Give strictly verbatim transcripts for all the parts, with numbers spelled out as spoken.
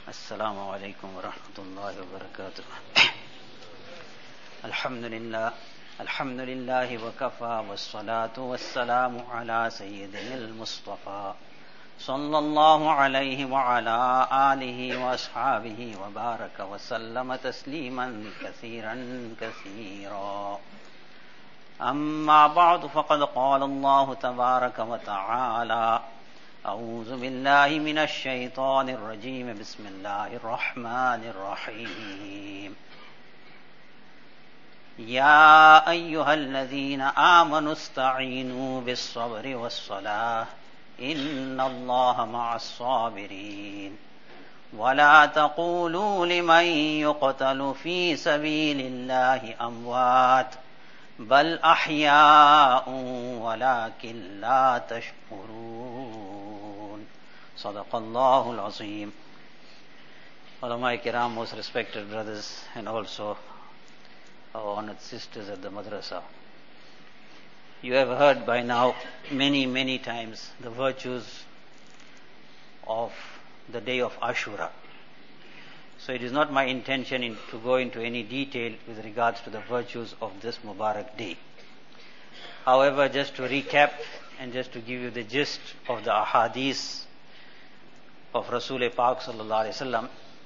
Assalamu alaikum wa rahmatullahi wa barakatuh. Alhamdulillah, alhamdulillahi wa kafa wa salatu wa salamu ala sayyidina al-Mustafa sallallahu alayhi wa ala alihi wa ashabihi wa baraka wa sallama tasliman kathiran kathira. Amma ba'du faqad qala Allah tabaraka wa ta'ala أعوذ بالله من الشيطان الرجيم بسم الله الرحمن الرحيم يا أيها الذين آمنوا استعينوا بالصبر والصلاة إن الله مع الصابرين ولا تقولوا لمن يقتل في سبيل الله أموات بل أحياء ولكن لا تشعرون صدق الله العظيم. Ulama Kiram, most respected brothers, and also our honored sisters at the madrasa. You have heard by now many, many times the virtues of the day of Ashura. So it is not my intention in, to go into any detail with regards to the virtues of this Mubarak day. However, just to recap and just to give you the gist of the ahadith of Rasul Pak sallallahu alaihi wasallam,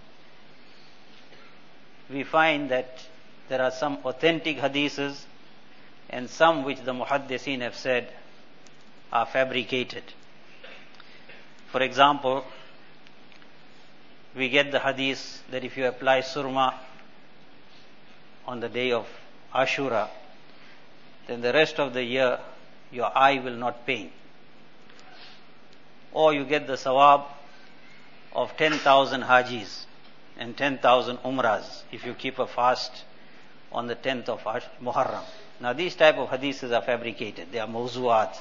we find that there are some authentic hadiths and some which the muhaddithin have said are fabricated. For example, we get the hadith that if you apply surma on the day of Ashura, then the rest of the year your eye will not pain. Or you get the sawab of ten thousand hajis and ten thousand umras if you keep a fast on the tenth of Muharram. Now these type of hadiths are fabricated. They are mawzu'at.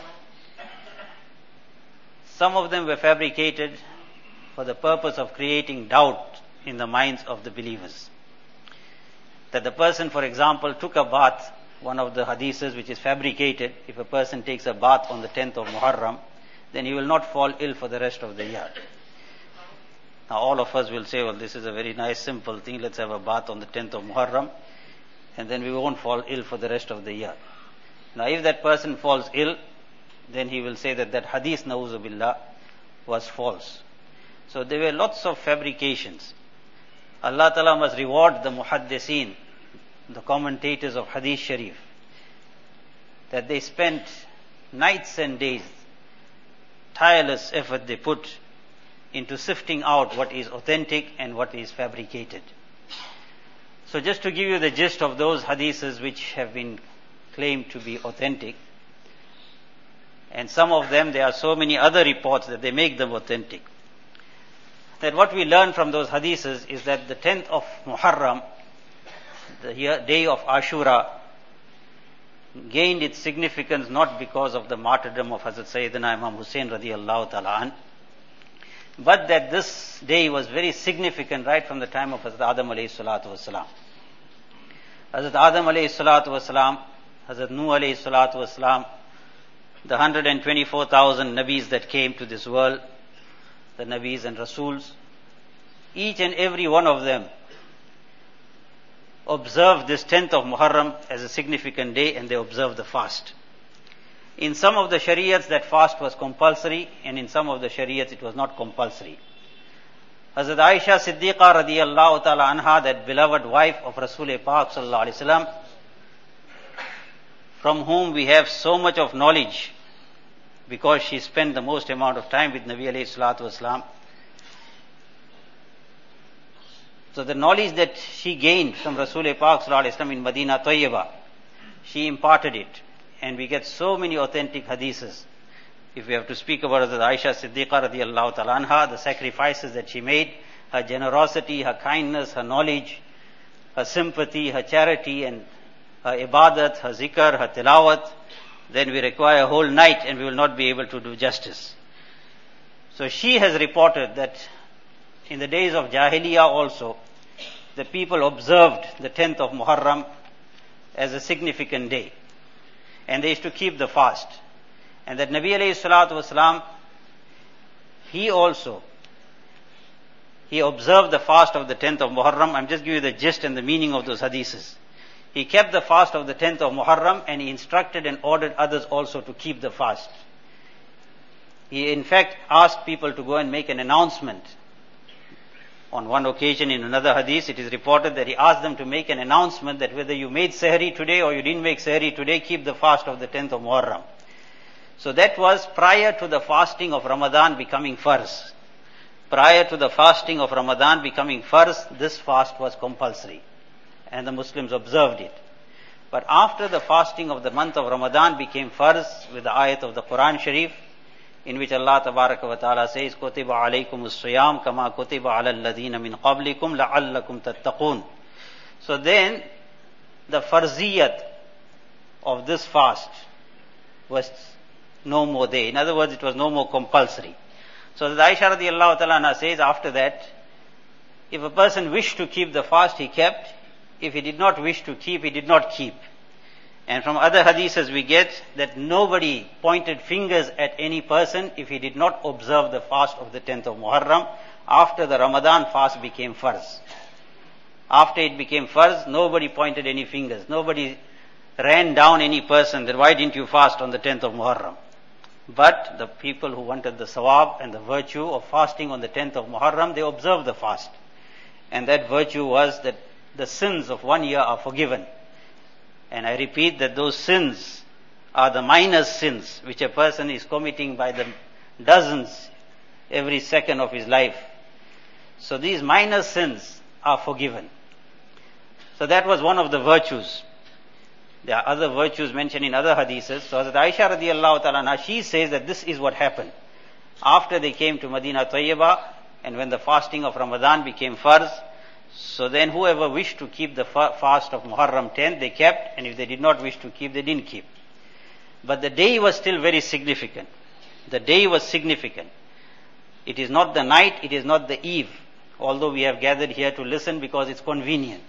Some of them were fabricated for the purpose of creating doubt in the minds of the believers. That the person, for example, took a bath, one of the hadiths which is fabricated, if a person takes a bath on the tenth of Muharram, then he will not fall ill for the rest of the year. Now all of us will say, well, this is a very nice simple thing, let's have a bath on the tenth of Muharram, and then we won't fall ill for the rest of the year. Now if that person falls ill, then he will say that that hadith, na'uzu billah, was false. So there were lots of fabrications. Allah Ta'ala must reward the muhaddithin, the commentators of Hadith Sharif, that they spent nights and days, tireless effort they put into sifting out what is authentic and what is fabricated. So just to give you the gist of those hadiths which have been claimed to be authentic, and some of them, there are so many other reports that they make them authentic, that what we learn from those hadiths is that the tenth of Muharram, the year, day of Ashura, gained its significance not because of the martyrdom of Hazrat Sayyidina Imam Hussain radiyallahu ta'ala an, but that this day was very significant right from the time of Hazrat Adam alayhi salatu wasalam. Hazrat Adam alayhi salatu wasalam, Hazrat Nuh alayhi salatu wasalam, the one hundred twenty-four thousand Nabis that came to this world, the Nabis and Rasuls, each and every one of them observed this tenth of Muharram as a significant day, and they observed the fast. In some of the shariats that fast was compulsory, and in some of the shariats it was not compulsory. Hazrat Aisha Siddiqa radiyallahu ta'ala anha, that beloved wife of Rasul Pak sallallahu alaihi wasallam, from whom we have so much of knowledge, because she spent the most amount of time with Nabi alayhi salatu wasalam. So the knowledge that she gained from Rasul Pak sallallahu alaihi wasallam in Madinah Tayyibah, she imparted it. And we get so many authentic hadiths. If we have to speak about Hazrat Aisha Siddiqa radiyallahu ta'ala anha, the sacrifices that she made, her generosity, her kindness, her knowledge, her sympathy, her charity, and her ibadat, her zikr, her tilawat, then we require a whole night and we will not be able to do justice. So she has reported that in the days of Jahiliyyah also, the people observed the tenth of Muharram as a significant day. And they used to keep the fast. And that Nabi alayhi salatu wasalam, he also, he observed the fast of the tenth of Muharram. I'm just giving you the gist and the meaning of those hadiths. He kept the fast of the tenth of Muharram, and he instructed and ordered others also to keep the fast. He in fact asked people to go and make an announcement. On one occasion in another hadith, it is reported that he asked them to make an announcement that whether you made sahri today or you didn't make sahri today, keep the fast of the tenth of Muharram. So that was prior to the fasting of Ramadan becoming farz. Prior to the fasting of Ramadan becoming farz, this fast was compulsory, and the Muslims observed it. But after the fasting of the month of Ramadan became farz with the ayat of the Quran Sharif, in which Allah Tabaraka wa Ta'ala says, Kutiba alaykum as-siyam kama kutiba ala alladhina min qablikum la'allakum tattaqun. So then, the farziyat of this fast was no more there. In other words, it was no more compulsory. So the Aisha radiallahu ta'ala says after that, if a person wished to keep the fast, he kept. If he did not wish to keep, he did not keep. And from other hadiths we get that nobody pointed fingers at any person if he did not observe the fast of the tenth of Muharram after the Ramadan fast became farz. After it became farz, nobody pointed any fingers. Nobody ran down any person that why didn't you fast on the tenth of Muharram? But the people who wanted the sawab and the virtue of fasting on the tenth of Muharram, they observed the fast. And that virtue was that the sins of one year are forgiven. And I repeat that those sins are the minor sins which a person is committing by the dozens every second of his life. So these minor sins are forgiven. So that was one of the virtues. There are other virtues mentioned in other hadiths. So Hazrat Aisha radiallahu ta'ala, she says that this is what happened. After they came to Madinah Tayyibah, and when the fasting of Ramadan became farz, so then whoever wished to keep the fast of Muharram tenth, they kept, and if they did not wish to keep, they didn't keep. But the day was still very significant. The day was significant. It is not the night, it is not the eve, although we have gathered here to listen because it's convenient.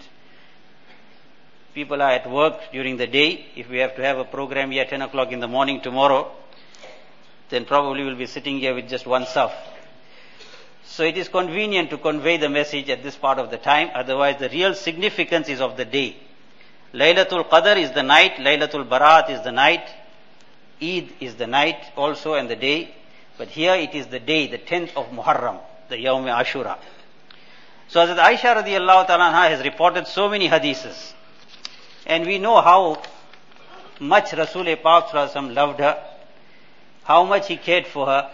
People are at work during the day. If we have to have a program here at ten o'clock in the morning tomorrow, then probably we'll be sitting here with just one saf. So it is convenient to convey the message at this part of the time. Otherwise, the real significance is of the day. Laylatul Qadr is the night. Laylatul Barat is the night. Eid is the night also and the day. But here it is the day, the tenth of Muharram, the Yawm Ashura. So Hazrat Aisha radiallahu ta'ala has reported so many hadiths. And we know how much Rasul Pak sallallahu alaihi wasallam loved her, how much he cared for her,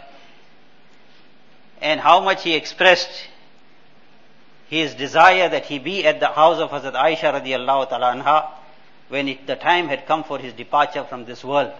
and how much he expressed his desire that he be at the house of Hazrat Aisha radiallahu ta'ala anha when it, the time had come for his departure from this world.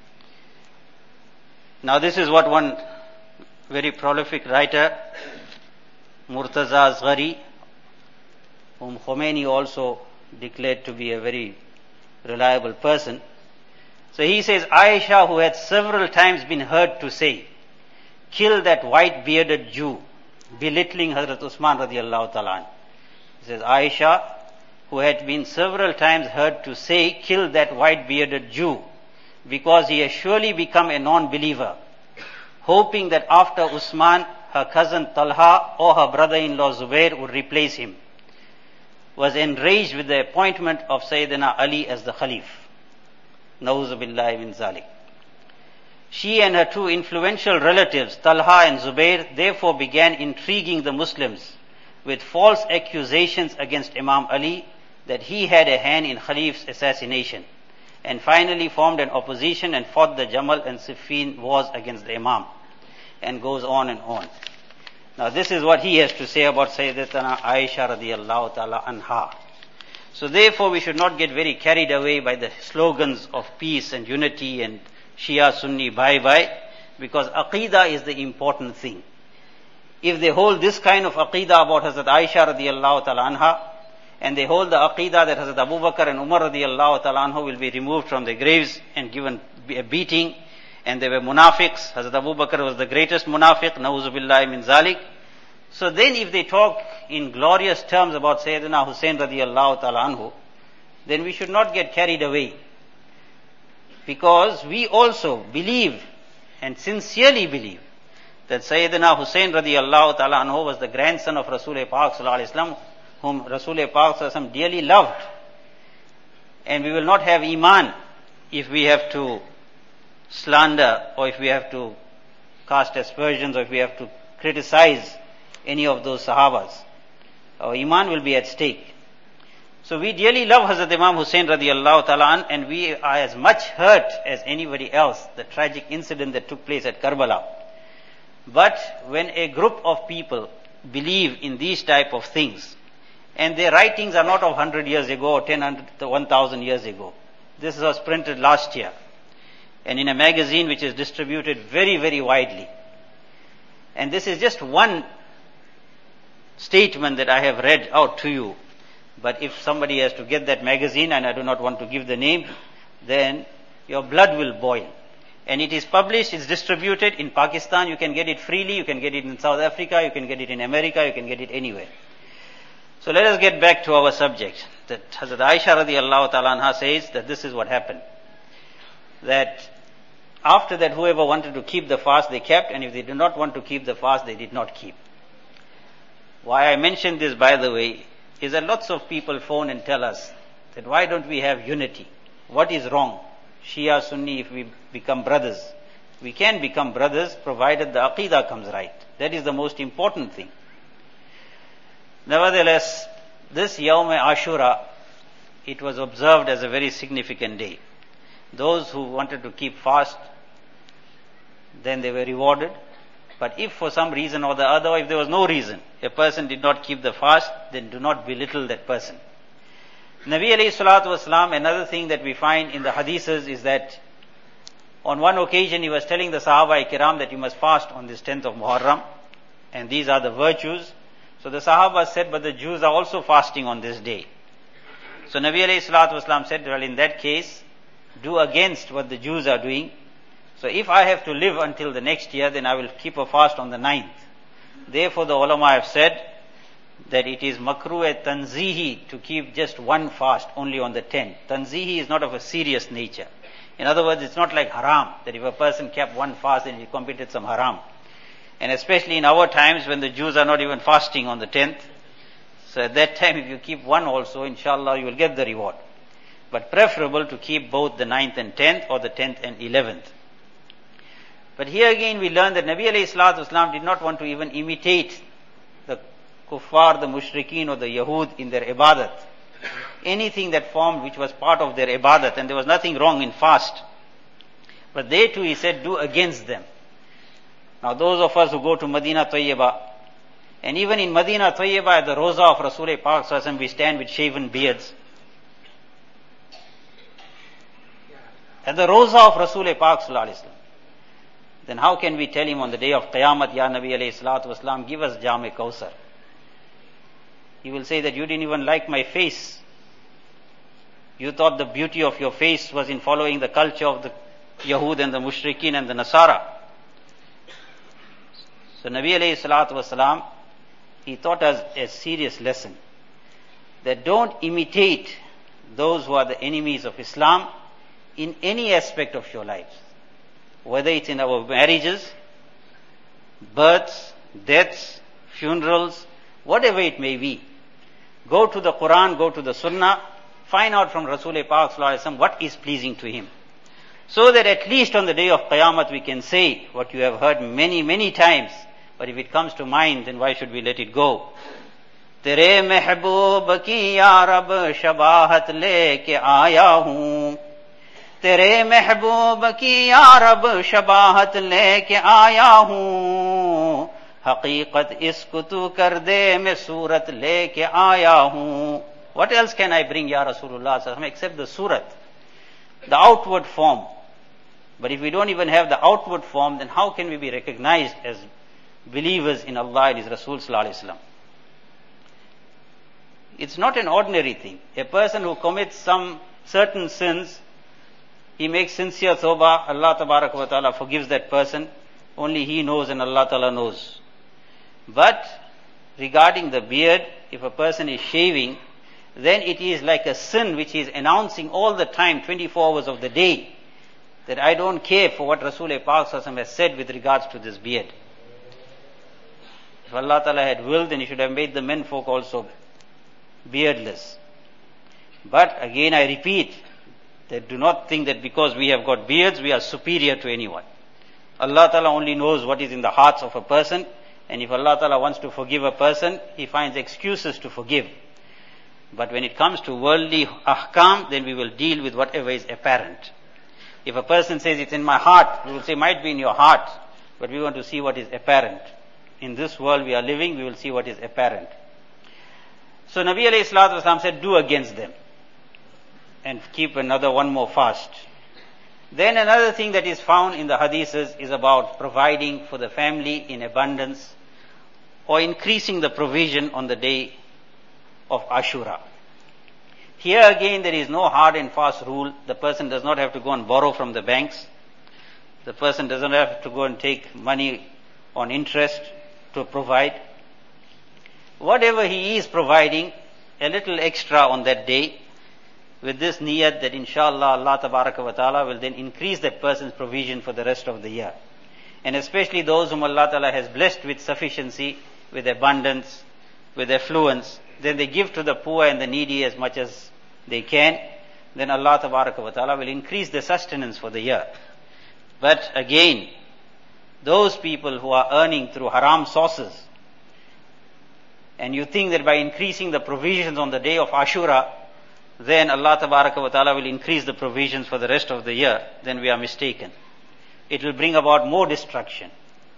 Now this is what one very prolific writer, Murtaza Asghari, whom Khomeini also declared to be a very reliable person. So he says, Aisha, who had several times been heard to say, kill that white bearded Jew, belittling Hazrat Usman radiallahu ta'ala. He says, Aisha, who had been several times heard to say, kill that white bearded Jew, because he has surely become a non-believer, hoping that after Usman, her cousin Talha or her brother-in-law Zubair would replace him, was enraged with the appointment of Sayyidina Ali as the Khalif. Na'udhu billahi min zalik. She and her two influential relatives, Talha and Zubair, therefore began intriguing the Muslims with false accusations against Imam Ali that he had a hand in Khalif's assassination, and finally formed an opposition and fought the Jamal and Siffin wars against the Imam, and goes on and on. Now this is what he has to say about Sayyidatuna Aisha radiallahu ta'ala anha. So therefore we should not get very carried away by the slogans of peace and unity and Shia Sunni bye bye, because Aqidah is the important thing. If they hold this kind of Aqidah about Hazrat Aisha radiallahu ta'ala anha, and they hold the Aqidah that Hazrat Abu Bakr and Umar radiallahu ta'ala anhu will be removed from their graves and given a beating, and they were munafiqs. Hazrat Abu Bakr was the greatest munafiq, na'uzu billahi min zalik. So then if they talk in glorious terms about Sayyidina Hussain radiallahu ta'ala anhu, then we should not get carried away. Because we also believe and sincerely believe that Sayyidina Hussain radiallahu ta'ala anhu was the grandson of Rasul-e Pak sallallahu alayhi wasallam, whom Rasul-e Pak sallallahu alayhi wasallam dearly loved. And we will not have iman if we have to slander, or if we have to cast aspersions, or if we have to criticize any of those Sahabas. Our iman will be at stake. So we dearly love Hazrat Imam Hussain radiallahu ta'ala an, and we are as much hurt as anybody else, the tragic incident that took place at Karbala. But when a group of people believe in these type of things, and their writings are not of one hundred years ago or ten hundred, one thousand years ago. This was printed last year, and in a magazine which is distributed very, very widely. And this is just one statement that I have read out to you. But if somebody has to get that magazine, and I do not want to give the name, then your blood will boil. And it is published, it's distributed in Pakistan. You can get it freely, you can get it in South Africa, you can get it in America, you can get it anywhere. So let us get back to our subject. That Hazrat Aisha radiallahu ta'ala anha says that this is what happened. That after that, whoever wanted to keep the fast, they kept, and if they did not want to keep the fast, they did not keep. Why I mention this, by the way, is that lots of people phone and tell us that why don't we have unity? What is wrong? Shia, Sunni, if we become brothers. We can become brothers provided the Aqidah comes right. That is the most important thing. Nevertheless, this Yawm Ashura, it was observed as a very significant day. Those who wanted to keep fast, then they were rewarded. But if for some reason or the other, if there was no reason, a person did not keep the fast, then do not belittle that person. Nabi alayhi salatu wasalam, another thing that we find in the hadiths is that on one occasion he was telling the Sahaba Kiram that you must fast on this tenth of Muharram, and these are the virtues. So the Sahaba said, but the Jews are also fasting on this day. So Nabi alayhi salatu wasalam said, well, in that case, do against what the Jews are doing. So if I have to live until the next year, then I will keep a fast on the ninth. Therefore the ulama have said that it is makruh tanzihi to keep just one fast only on the tenth. Tanzihi is not of a serious nature. In other words, it's not like haram, that if a person kept one fast then he committed some haram. And especially in our times when the Jews are not even fasting on the tenth. So at that time if you keep one also, inshallah you will get the reward. But preferable to keep both the ninth and tenth, or the tenth and eleventh. But here again we learn that Nabi alayhi salatu wasalam did not want to even imitate the kuffar, the mushrikeen or the Yahud in their ibadat. Anything that formed which was part of their ibadat, and there was nothing wrong in fast. But they too, he said, do against them. Now those of us who go to Madinah Tayyibah, and even in Madinah Tayyibah at the Roza of Rasul-e Pak sallallahu alayhi wasallam, we stand with shaven beards. At the Roza of Rasul-e Pak sallallahu alayhi wasallam. Then how can we tell him on the day of Qiyamah, Ya Nabi alayhi salatu wasalam, give us Jam-e Kawsar? He will say that you didn't even like my face. You thought the beauty of your face was in following the culture of the Yahud and the Mushrikeen and the Nasara. So Nabi alayhi salatu wasalam, he taught us a serious lesson. That don't imitate those who are the enemies of Islam in any aspect of your lives. Whether it's in our marriages, births, deaths, funerals, whatever it may be. Go to the Quran, go to the Sunnah, find out from Rasul-e Pak sallallahu alaihi wasallam what is pleasing to him. So that at least on the day of Qiyamah we can say what you have heard many, many times. But if it comes to mind, then why should we let it go? Tere mehboob ki ya Rab shabahat leke aaya hoon. तेरे महबूब की या रब शबाहत लेके आया हूँ हकीकत इसको तू कर दे मैं सूरत लेके आया हूँ. What else can I bring, Ya Rasulullah sallallahu alaihi wasallam, except the surat, the outward form? But if we don't even have the outward form, then how can we be recognized as believers in Allah and His Rasul sallallahu alaihi wasallam? It's not an ordinary thing. A person who commits some certain sins, he makes sincere tawbah, Allah tabarak wa ta'ala forgives that person. Only he knows and Allah ta'ala knows. But regarding the beard, if a person is shaving, then it is like a sin which he is announcing all the time, twenty-four hours of the day, that I don't care for what Rasul-e Pak sallallahu alaihi wasallam has said with regards to this beard. If Allah Ta'ala had willed, then He should have made the men folk also beardless. But again I repeat, that do not think that because we have got beards, we are superior to anyone. Allah Ta'ala only knows what is in the hearts of a person, and if Allah Ta'ala wants to forgive a person, He finds excuses to forgive. But when it comes to worldly ahkam, then we will deal with whatever is apparent. If a person says it's in my heart, we will say might be in your heart, but we want to see what is apparent. In this world we are living, we will see what is apparent. So Nabi alayhi salatu wasalam said, do against them. And keep another one more fast. Then another thing that is found in the hadiths is about providing for the family in abundance or increasing the provision on the day of Ashura. Here again there is no hard and fast rule. The person does not have to go and borrow from the banks. The person doesn't have to go and take money on interest to provide. Whatever he is providing, a little extra on that day, with this niyat that inshallah Allah tabaraka wa ta'ala will then increase that person's provision for the rest of the year. And especially those whom Allah Ta'ala has blessed with sufficiency, with abundance, with affluence, then they give to the poor and the needy as much as they can, then Allah tabaraka wa ta'ala will increase the sustenance for the year. But again, those people who are earning through haram sources, and you think that by increasing the provisions on the day of Ashura, then Allah Tabaraka wa Ta'ala will increase the provisions for the rest of the year, then we are mistaken. It will bring about more destruction.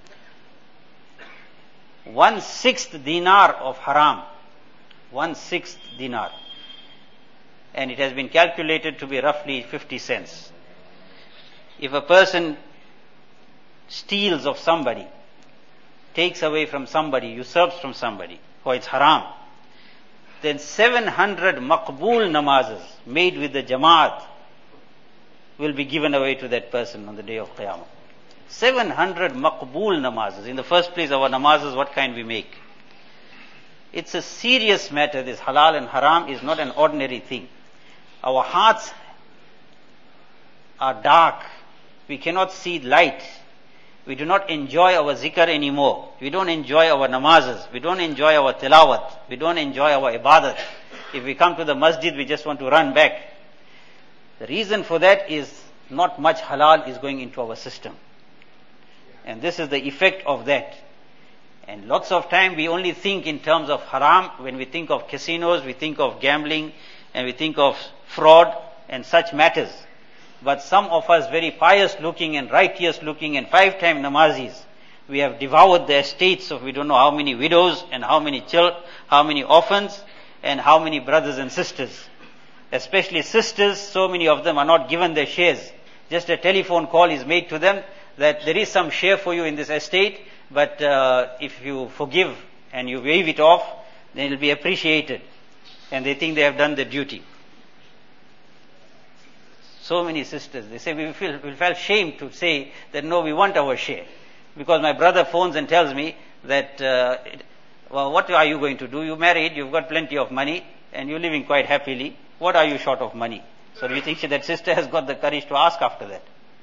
One sixth dinar of haram, one sixth dinar, and it has been calculated to be roughly fifty cents. If a person steals of somebody, takes away from somebody, usurps from somebody, or it's haram, then seven hundred maqbool namazes made with the jamaat will be given away to that person on the day of Qiyamah. seven hundred maqbool namazes. In the first place, our namazes, what kind we make? It's a serious matter. This halal and haram is not an ordinary thing. Our hearts are dark. We cannot see light. We do not enjoy our zikr anymore. We don't enjoy our namazes. We don't enjoy our tilawat. We don't enjoy our ibadat. If we come to the masjid, we just want to run back. The reason for that is not much halal is going into our system. And this is the effect of that. And lots of time we only think in terms of haram. When we think of casinos, we think of gambling, and we think of fraud and such matters. But some of us very pious looking and righteous looking and five time namazis, we have devoured the estates of we don't know how many widows and how many children, how many orphans and how many brothers and sisters. Especially sisters, so many of them are not given their shares. Just a telephone call is made to them that there is some share for you in this estate, but uh, if you forgive and you waive it off, then it will be appreciated. And they think they have done their duty. So many sisters, they say, we feel, we felt shame to say that no, we want our share. Because my brother phones and tells me that, uh, it, well, what are you going to do? You married, you've got plenty of money, and you're living quite happily. What are you short of money? So we think that sister has got the courage to ask after that.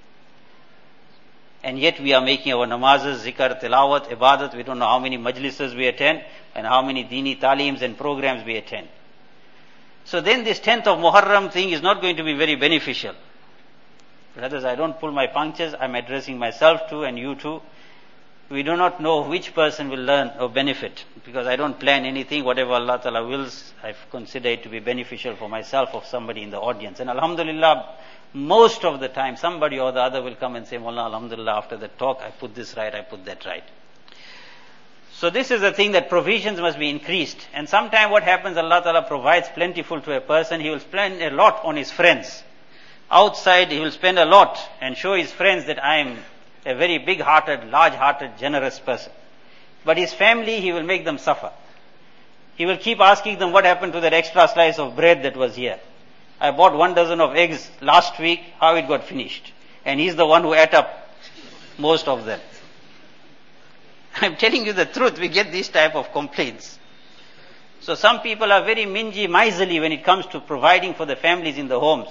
And yet we are making our namazes, zikr, tilawat, ibadat. We don't know how many majlises we attend and how many dini taleems and programs we attend. So then this tenth of Muharram thing is not going to be very beneficial. Brothers, I don't pull my punctures. I'm addressing myself too and you too. We do not know which person will learn or benefit, because I don't plan anything. Whatever Allah Ta'ala wills, I consider it to be beneficial for myself or somebody in the audience. And alhamdulillah, most of the time somebody or the other will come and say, Mullah, alhamdulillah, after the talk I put this right, I put that right. So this is the thing, that provisions must be increased. And sometime what happens, Allah Ta'ala provides plentiful to a person, he will spend a lot on his friends. Outside he will spend a lot and show his friends that I am a very big-hearted, large-hearted, generous person. But his family, he will make them suffer. He will keep asking them what happened to that extra slice of bread that was here. I bought one dozen of eggs last week, how it got finished. And he's the one who ate up most of them. I'm telling you the truth, we get these type of complaints. So some people are very mingy, miserly when it comes to providing for the families in the homes.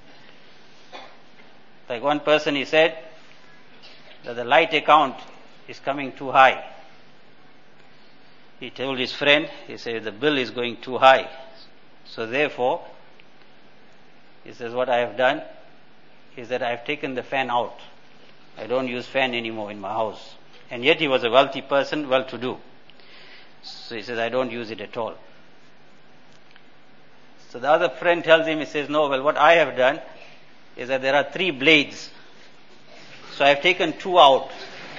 Like one person, he said that the light account is coming too high. he told his friend, he said, the bill is going too high. So therefore, he says, what I have done is that I have taken the fan out. I don't use fan anymore in my house. And yet he was a wealthy person, well-to-do. So he says, I don't use it at all. So the other friend tells him, he says, no, well, what I have done is that there are three blades. So I have taken two out.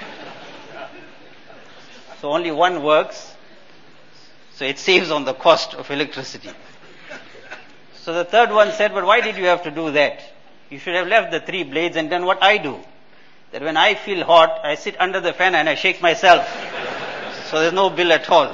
So only one works. So it saves on the cost of electricity. So the third one said, but why did you have to do that? You should have left the three blades and done what I do. That when I feel hot, I sit under the fan and I shake myself. So there's no bill at all.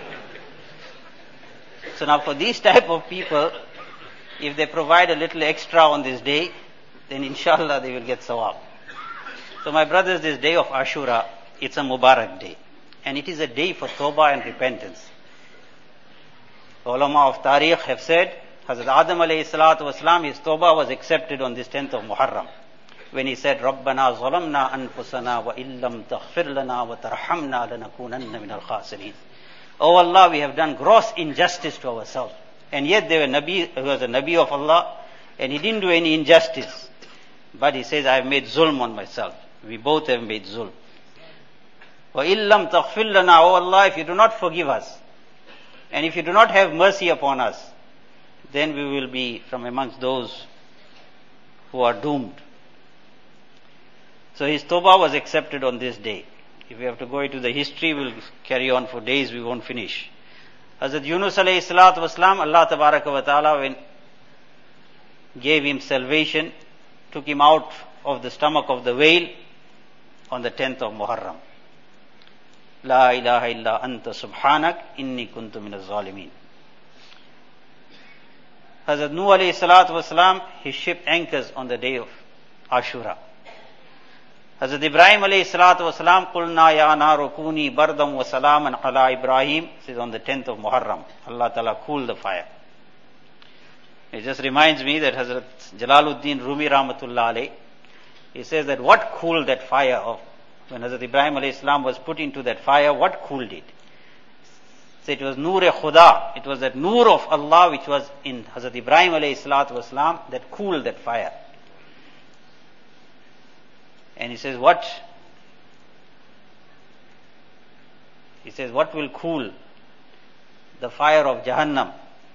So now for these type of people, if they provide a little extra on this day, then inshallah they will get sawab. So my brothers, this day of Ashura, it's a Mubarak day. And it is a day for tawbah and repentance. The ulama of Tariq have said, Hazrat Adam alayhi salatu wasalam, his tawbah was accepted on this tenth of Muharram. When he said, Rabbana zalamna anfusana wa illam taghfir lana wa tarhamna lanakunanna min al-khasirin. Oh Allah, we have done gross injustice to ourselves. And yet there were Nabi, he was a Nabi of Allah, and he didn't do any injustice. But he says, I have made zulm on myself. We both have made zulm. Wa illam taghfir lana, oh Allah, if you do not forgive us, and if you do not have mercy upon us, then we will be from amongst those who are doomed. So his tawbah was accepted on this day. If we have to go into the history, we'll carry on for days, we won't finish. Hazrat Yunus alayhi salatu wasalam, Allah tabaraka wa ta'ala, when gave him salvation, took him out of the stomach of the whale on the tenth of Muharram. La ilaha illa anta subhanak inni kuntu minaz zalimin. Hazrat Nuh alayhi salatu wasalam, his ship anchors on the day of Ashura. Hazrat Ibrahim alayhi salatu wasalam, Qulna ya naru kuni bardam wa salaman ala Ibrahim. This is on the tenth of Muharram. Allah Ta'ala cooled the fire. It just reminds me that Hazrat Jalaluddin Rumi Rahmatullah alayhi, he says that what cooled that fire of, when Hazrat Ibrahim alayhi salam was put into that fire, what cooled it? So it was Noor-e Khuda. It was that Noor of Allah which was in Hazrat Ibrahim alayhi salatu wasalam that cooled that fire. And he says, what? He says, what will cool the fire of Jahannam?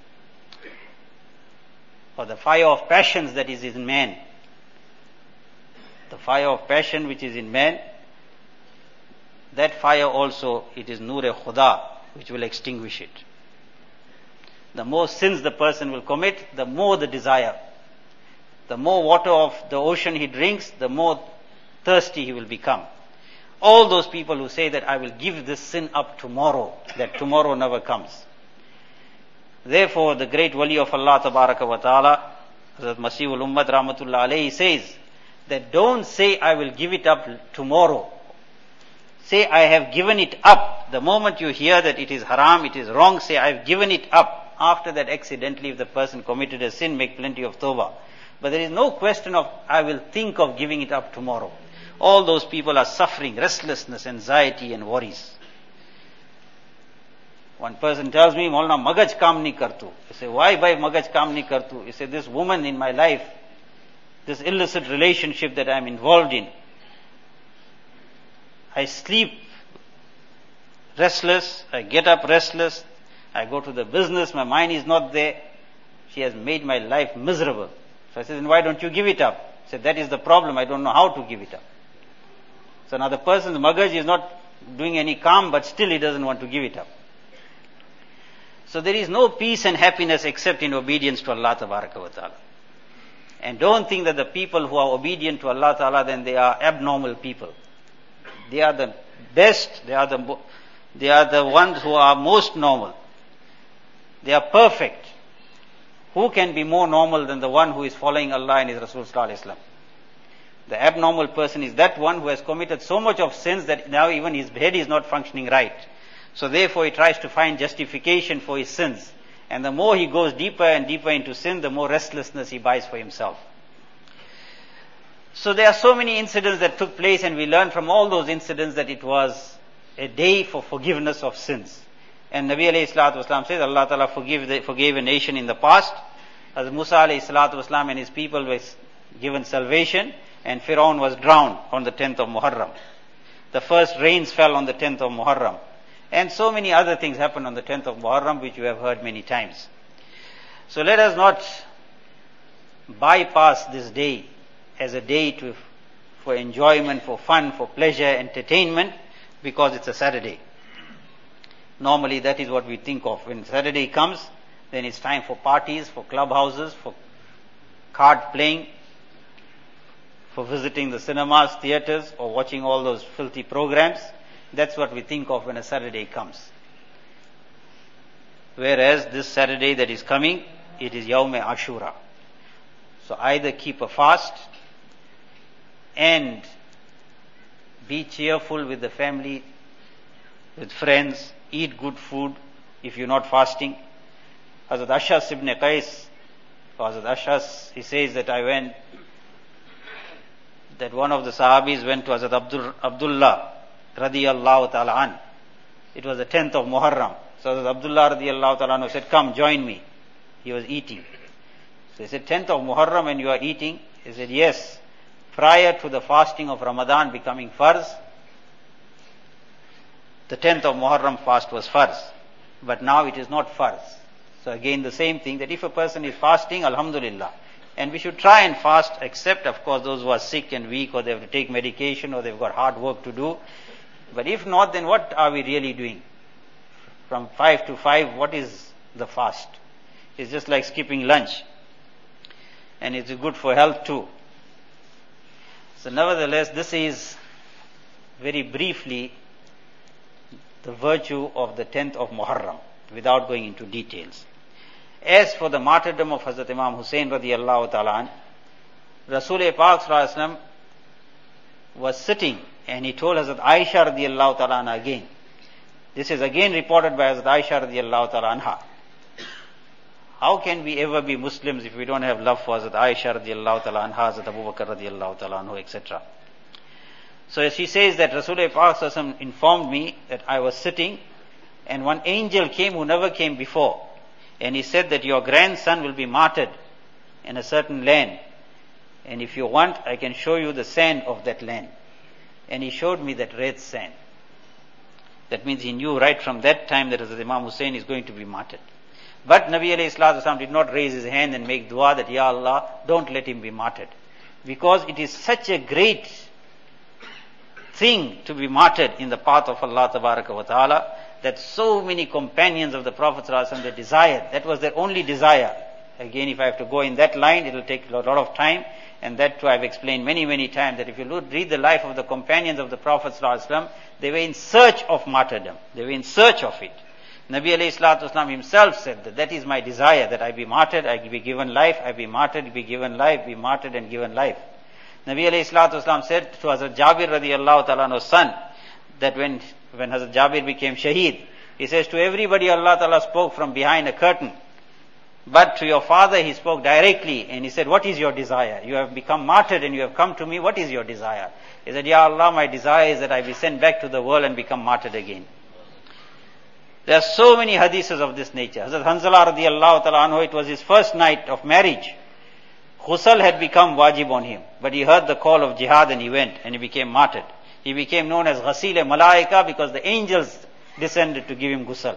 Or the fire of passions that is in man? The fire of passion which is in man, that fire also, it is Noor-e Khuda, which will extinguish it. The more sins the person will commit, the more the desire. The more water of the ocean he drinks, the more thirsty he will become. All those people who say that I will give this sin up tomorrow, that tomorrow never comes. Therefore, the great wali of Allah tabaraka wa ta'ala, Hazrat Masihul Ummat Rahmatullah alayhi, says that don't say I will give it up tomorrow. Say I have given it up. The moment you hear that it is haram, it is wrong, say I have given it up. After that, accidentally, if the person committed a sin, make plenty of tawbah. But there is no question of I will think of giving it up tomorrow. All those people are suffering restlessness, anxiety and worries. One person tells me, Maulana, magaj kaam nahi kartu. I say, why bhai magaj kaam nahi kartu? He said, this woman in my life, this illicit relationship that I am involved in, I sleep restless, I get up restless, I go to the business, my mind is not there. She has made my life miserable. So I said, then why don't you give it up? He said, that is the problem, I don't know how to give it up. So now the person's magaj is not doing any calm, but still he doesn't want to give it up. So there is no peace and happiness except in obedience to Allah Tabaraka wa Ta'ala. And don't think that the people who are obedient to Allah Ta'ala, then they are abnormal people. They are the best, they are the, they are the ones who are most normal. They are perfect. Who can be more normal than the one who is following Allah and His Rasul Sallallahu Alaihi Wasallam? The abnormal person is that one who has committed so much of sins that now even his head is not functioning right. So therefore he tries to find justification for his sins. And the more he goes deeper and deeper into sin, the more restlessness he buys for himself. So there are so many incidents that took place, and we learn from all those incidents that it was a day for forgiveness of sins. And Nabi alayhi salatu wasalam says, Allah Ta'ala forgive the, forgave a nation in the past. As Musa alayhi salatu wasalam and his people were given salvation, and Firaun was drowned on the tenth of Muharram. The first rains fell on the tenth of Muharram. And so many other things happened on the tenth of Muharram, which you have heard many times. So let us not bypass this day as a day to, for enjoyment, for fun, for pleasure, entertainment, because it's a Saturday. Normally that is what we think of. When Saturday comes, then it's time for parties, for clubhouses, for card playing, for visiting the cinemas, theaters, or watching all those filthy programs. That's what we think of when a Saturday comes. Whereas this Saturday that is coming, it is Yawm Ashura. So either keep a fast and be cheerful with the family, with friends, eat good food if you're not fasting. Hazrat Ash'as ibn Qais, or Hazrat Ash'as, he says that I went, that one of the Sahabis went to Hazrat Abdul, Abdullah radiyallahu ta'ala an. It was the tenth of Muharram. So Hazrat Abdullah radiyallahu ta'ala an said, come join me. He was eating. So he said, tenth of Muharram and you are eating? He said, yes. Prior to the fasting of Ramadan becoming farz, the tenth of Muharram fast was farz. But now it is not farz. So again the same thing, that if a person is fasting, alhamdulillah. And we should try and fast, except of course those who are sick and weak, or they have to take medication, or they've got hard work to do. But if not, then what are we really doing? From five to five, what is the fast? It's just like skipping lunch. And it's good for health too. So nevertheless, this is very briefly the virtue of the tenth of Muharram, without going into details. As for the martyrdom of Hazrat Imam Hussain radiyallahu ta'ala an, Rasul Pak sallallahu alaihi wasallam was sitting and he told Hazrat Aisha radiyallahu ta'ala anha again. This is again reported by Hazrat Aisha radiyallahu ta'ala anha. How can we ever be Muslims if we don't have love for Hazrat Aisha radiyallahu ta'ala anha, Hazrat Abu Bakr radiyallahu ta'ala anhu, et cetera. So she says that Rasul Pak sallallahu alaihi wasallam informed me that I was sitting and one angel came who never came before. And he said that your grandson will be martyred in a certain land. And if you want, I can show you the sand of that land. And he showed me that red sand. That means he knew right from that time that Hazrat Imam Hussain is going to be martyred. But Nabi alayhi salatu wasalam did not raise his hand and make dua that, Ya Allah, don't let him be martyred. Because it is such a great thing to be martyred in the path of Allah tabaraka wa ta'ala, that so many companions of the Prophet ﷺ, they desired. That was their only desire. Again, if I have to go in that line, it will take a lot of time. And that too I've explained many, many times, that if you read the life of the companions of the Prophet ﷺ, they were in search of martyrdom. They were in search of it. Nabi alayhi salatu wasalam himself said that that is my desire, that I be martyred, I be given life, I be martyred, be given life, be martyred and given life. Nabi alayhi salatu wasalam said to Hazrat Jabir radiyallahu ta'ala anhu's son, that when when Hazrat Jabir became shaheed, he says, to everybody Allah Ta'ala spoke from behind a curtain. But to your father he spoke directly, and he said, what is your desire? You have become martyred and you have come to me, what is your desire? He said, Ya Allah, my desire is that I be sent back to the world and become martyred again. There are so many hadiths of this nature. Hazrat Hanzala radiyallahu ta'ala anhu, it was his first night of marriage. Ghusl had become wajib on him, but he heard the call of jihad and he went and he became martyred. He became known as Ghasil Malaika because the angels descended to give him ghusl.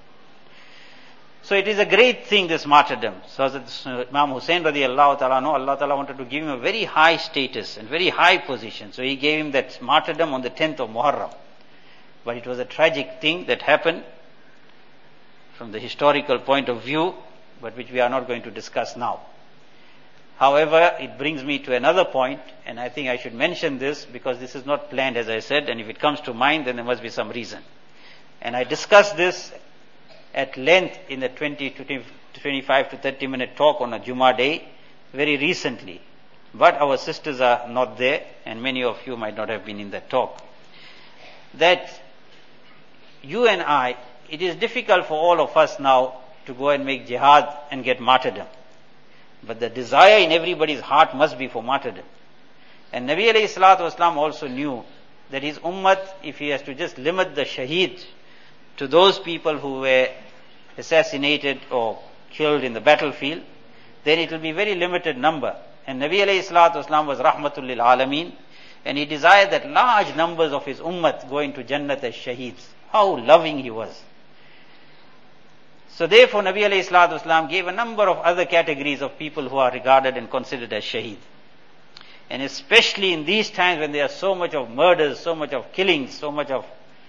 So it is a great thing, this martyrdom. So Hazrat Imam Hussain radiyallahu ta'ala anhu, Allah ta'ala wanted to give him a very high status and very high position. So he gave him that martyrdom on the tenth of Muharram. But it was a tragic thing that happened from the historical point of view, but which we are not going to discuss now. However, it brings me to another point, and I think I should mention this because this is not planned, as I said, and if it comes to mind, then there must be some reason. And I discussed this at length in the twenty to twenty-five to thirty minute talk on a Jummah day very recently. But our sisters are not there, and many of you might not have been in that talk. That you and I, it is difficult for all of us now to go and make jihad and get martyrdom. But the desire in everybody's heart must be for martyrdom. And Nabi alayhi salatu wasalam also knew that his ummah, if he has to just limit the shaheed to those people who were assassinated or killed in the battlefield, then it will be very limited number. And Nabi alayhi salatu wasalam was rahmatul lil alameen, and he desired that large numbers of his ummah go into Jannat as shaheeds. How loving he was. So therefore Nabi alayhi salatu wasalam gave a number of other categories of people who are regarded and considered as shaheed. And especially in these times when there are so much of murders, so much of killings, so much of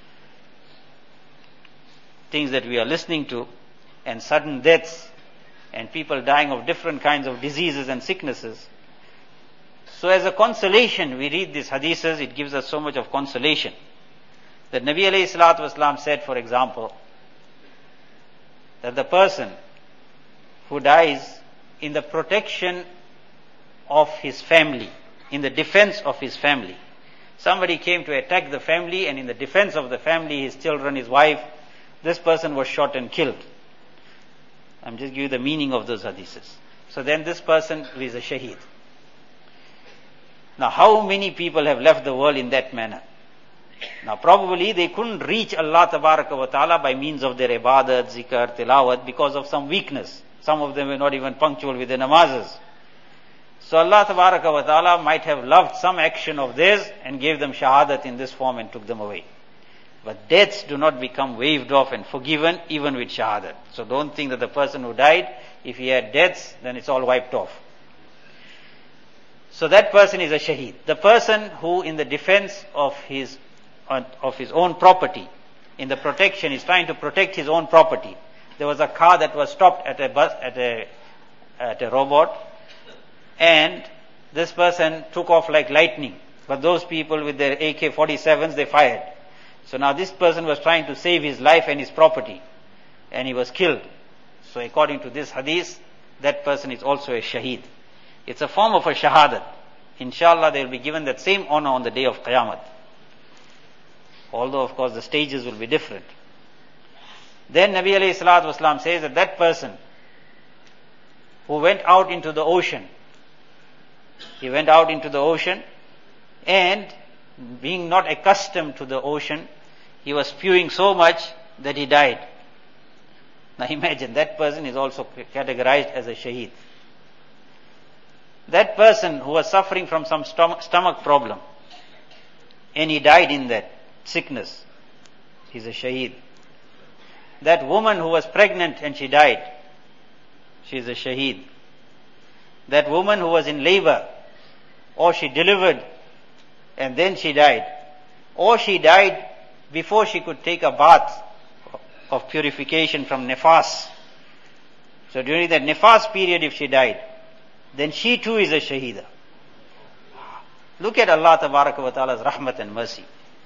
things that we are listening to, and sudden deaths, and people dying of different kinds of diseases and sicknesses. So as a consolation, we read these hadiths, it gives us so much of consolation. That Nabi alayhi salatu wasalam said, for example, that the person who dies in the protection of his family, in the defense of his family. Somebody came to attack the family, and in the defense of the family, his children, his wife, this person was shot and killed. I'm just giving you the meaning of those hadiths. So then this person is a shaheed. Now how many people have left the world in that manner? Now probably they couldn't reach Allah Tabaraka wa Ta'ala by means of their ibadat, zikr, tilawat because of some weakness. Some of them were not even punctual with their namazes. So Allah Tabaraka wa Ta'ala might have loved some action of theirs and gave them shahadat in this form and took them away. But deaths do not become waved off and forgiven even with shahadat. So don't think that the person who died, if he had deaths, then it's all wiped off. So that person is a shaheed. The person who in the defense of his of his own property, in the protection, is trying to protect his own property. There was a car that was stopped at a bus, at a at a robot, and this person took off like lightning. But those people with their A K forty-sevens, they fired. So now this person was trying to save his life and his property, and he was killed. So according to this hadith, that person is also a shaheed. It's a form of a shahadat. Inshallah, they will be given that same honor on the day of Qiyamah. Although, of course, the stages will be different. Then Nabi alayhi salatu wasalam says that that person who went out into the ocean, he went out into the ocean, and being not accustomed to the ocean, he was spewing so much that he died. Now imagine, that person is also categorized as a shaheed. That person who was suffering from some stomach, stomach problem, and he died in that sickness, he's a shaheed. That woman who was pregnant and she died, she is a shaheed. That woman who was in labor, or she delivered and then she died, or she died before she could take a bath of purification from nifas. So during that nifas period, if she died, then she too is a shaheeda. Look at Allah Tabaraka wa Ta'ala's rahmat and mercy.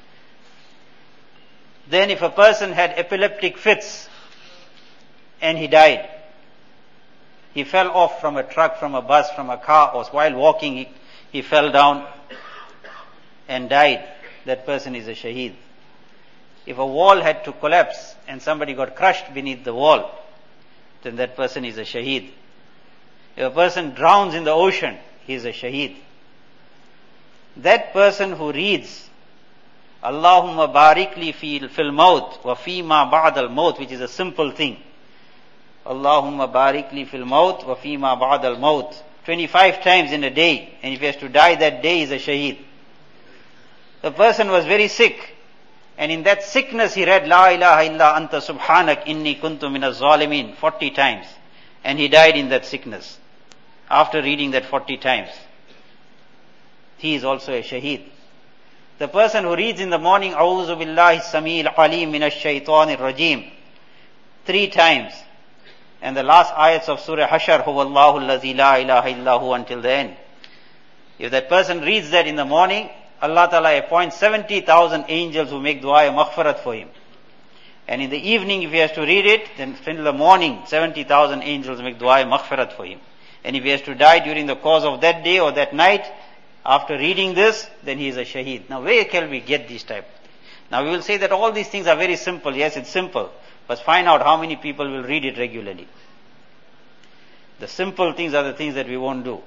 Then if a person had epileptic fits and he died, he fell off from a truck, from a bus, from a car, or while walking he, he fell down and died, that person is a shaheed. If a wall had to collapse and somebody got crushed beneath the wall, then that person is a shaheed. If a person drowns in the ocean, he is a shaheed. That person who reads Allahumma barik li fil fil maut wa fi ma ba'd al maut, which is a simple thing. Allahumma barik li fil maut wa fi ma ba'd al maut, twenty-five times in a day, and if he has to die that day, he is a shaheed. The person was very sick, and in that sickness he read La ilaha illa anta subhanak inni kuntu minaz zalimin forty times, and he died in that sickness after reading that forty times. He is also a shaheed. The person who reads in the morning A'udhu billahi samil alim minash shaitanir rajim three times, and the last ayats of Surah Hashar, Huwallahu allazi la ilaha illahu, until the end. If that person reads that in the morning, Allah Ta'ala appoints seventy thousand angels who make dua ya maghfirat for him. And in the evening, if he has to read it, then in the morning, seventy thousand angels make dua ya maghfirat for him. And if he has to die during the course of that day or that night, after reading this, then he is a shaheed. Now where can we get these type of things? Now we will say that all these things are very simple. Yes, it's simple. But find out how many people will read it regularly. The simple things are the things that we won't do.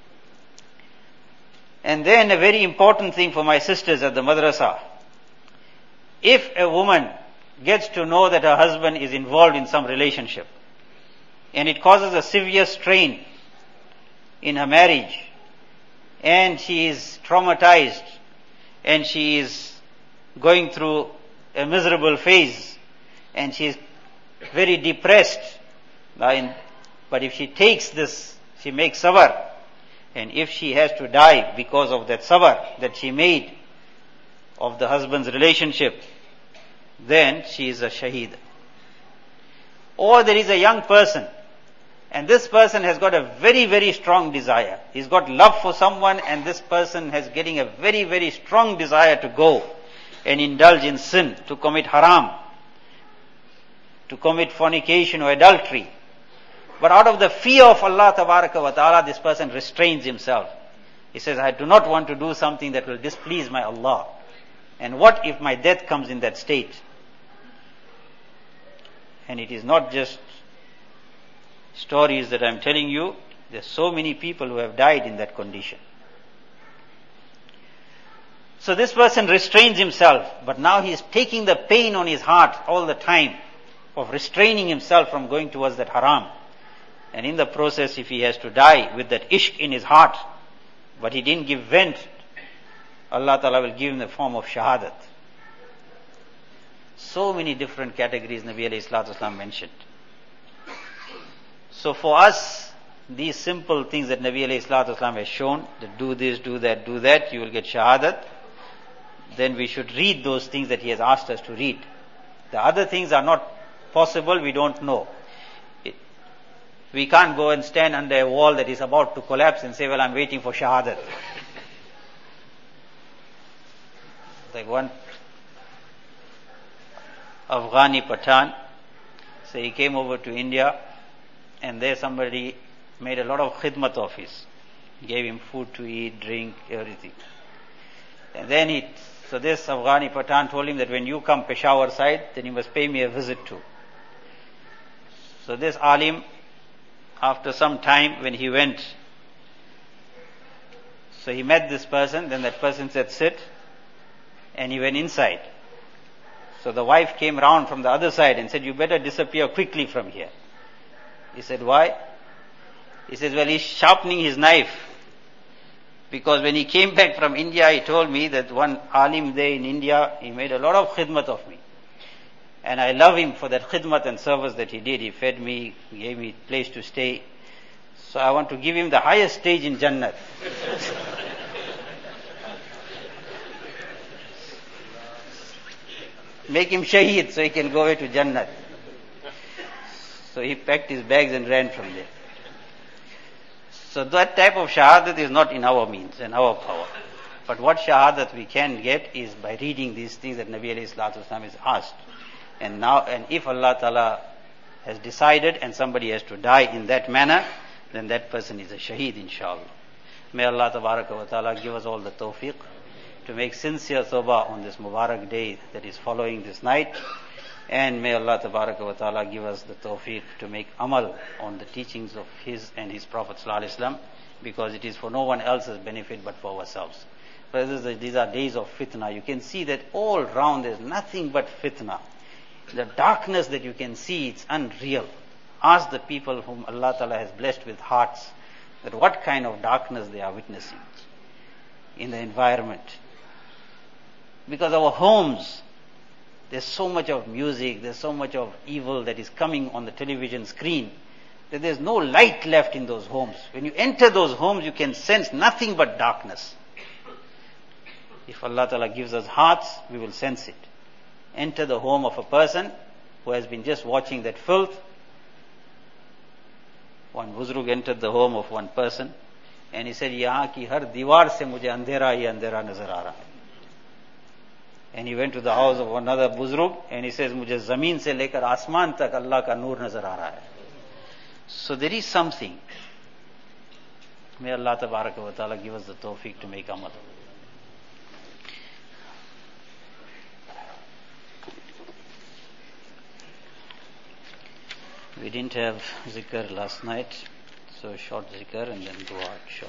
And then a very important thing for my sisters at the madrasa. If a woman gets to know that her husband is involved in some relationship, and it causes a severe strain in her marriage, and she is traumatized, and she is going through a miserable phase, and she is very depressed. But if she takes this, she makes sabr, and if she has to die because of that sabr that she made of the husband's relationship, then she is a shaheed. Or there is a young person, and this person has got a very, very strong desire. He's got love for someone, and this person is getting a very, very strong desire to go and indulge in sin, to commit haram, to commit fornication or adultery. But out of the fear of Allah Tabaraka wa Ta'ala, this person restrains himself. He says, I do not want to do something that will displease my Allah. And what if my death comes in that state? And it is not just stories that I'm telling you. There are so many people who have died in that condition. So this person restrains himself, but now he is taking the pain on his heart all the time of restraining himself from going towards that haram. And in the process, if he has to die with that ishq in his heart, but he didn't give vent, Allah Ta'ala will give him the form of shahadat. So many different categories Nabi alayhi salatu wasalam mentioned. So for us, these simple things that Nabi alayhi salatu wasalam has shown, that do this, do that, do that, you will get shahadat, then we should read those things that he has asked us to read. The other things are not possible, we don't know. It, we can't go and stand under a wall that is about to collapse and say, well, I'm waiting for shahadat. Like one Afghani Pathan, so he came over to India, and there somebody made a lot of khidmat of his, gave him food to eat, drink, everything. And then he, so this Afghani Pathan told him that when you come Peshawar side, then you must pay me a visit too. So this alim, after some time when he went, so he met this person, then that person said, sit, and he went inside. So the wife came round from the other side and said, you better disappear quickly from here. He said, why? He says, well, he's sharpening his knife. Because when he came back from India, he told me that one alim there in India, he made a lot of khidmat of me. And I love him for that khidmat and service that he did. He fed me, he gave me a place to stay. So I want to give him the highest stage in Jannat. Make him shaheed so he can go away to Jannat. So he packed his bags and ran from there. So that type of shahadat is not in our means and our power. But what shahadat we can get is by reading these things that Nabi alayhi salatu wasalam has asked. And now, and if Allah Ta'ala has decided and somebody has to die in that manner, then that person is a shaheed, inshallah. May Allah Tabaraka wa Ta'ala give us all the tawfiq to make sincere tawbah on this Mubarak day that is following this night. And may Allah Tabaraka wa Ta'ala give us the tawfiq to make amal on the teachings of His and His Prophet Sallallahu Alaihi Wasallam, because it is for no one else's benefit but for ourselves. Brothers, these are days of fitna. You can see that all round there is nothing but fitna. The darkness that you can see, it's unreal. Ask the people whom Allah Ta'ala has blessed with hearts that what kind of darkness they are witnessing in the environment. Because our homes, there's so much of music, there's so much of evil that is coming on the television screen, that there's no light left in those homes. When you enter those homes, you can sense nothing but darkness. If Allah Ta'ala gives us hearts, we will sense it. Enter the home of a person who has been just watching that filth. One Buzrug entered the home of one person, and he said, "Yahan ki har diwar se mujhe andhera hi andhera nazar aa raha hai." And he went to the house of another Buzrug, and he says, "Mujhe zameen se lekar asman tak Allah ka noor nazar aa raha hai." So there is something. May Allah Tabaraka wa Ta'ala give us the tawfiq to make amal. We didn't have zikr last night, so short zikr and then dua, inshallah.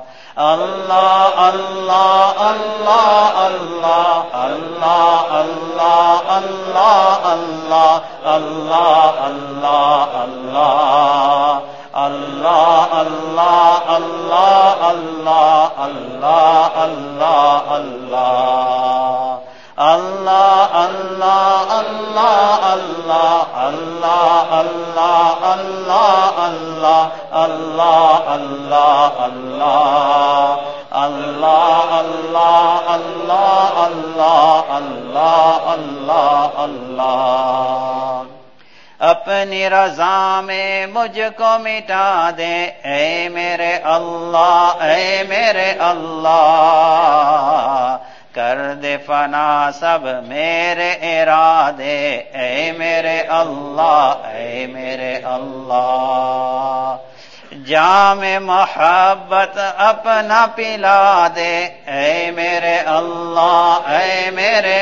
Allah, Allah, Allah, Allah, Allah, Allah, Allah, Allah, Allah, Allah, Allah. Allah, Allah, Allah, Allah, Allah, Allah, Allah. Allah, Allah, Allah, Allah, Allah, Allah, Allah, Allah, Allah, Allah, Allah. Allah, Allah, Allah, Allah, Allah, Allah, Allah. اپنی رضا میں مجھ کو مٹا دے اے میرے اللہ، اے میرے اللہ، کر دے فنا سب میرے ارادے اے میرے اللہ، اے میرے اللہ، جام محبت اپنا پلا دے اے میرے اللہ، اے میرے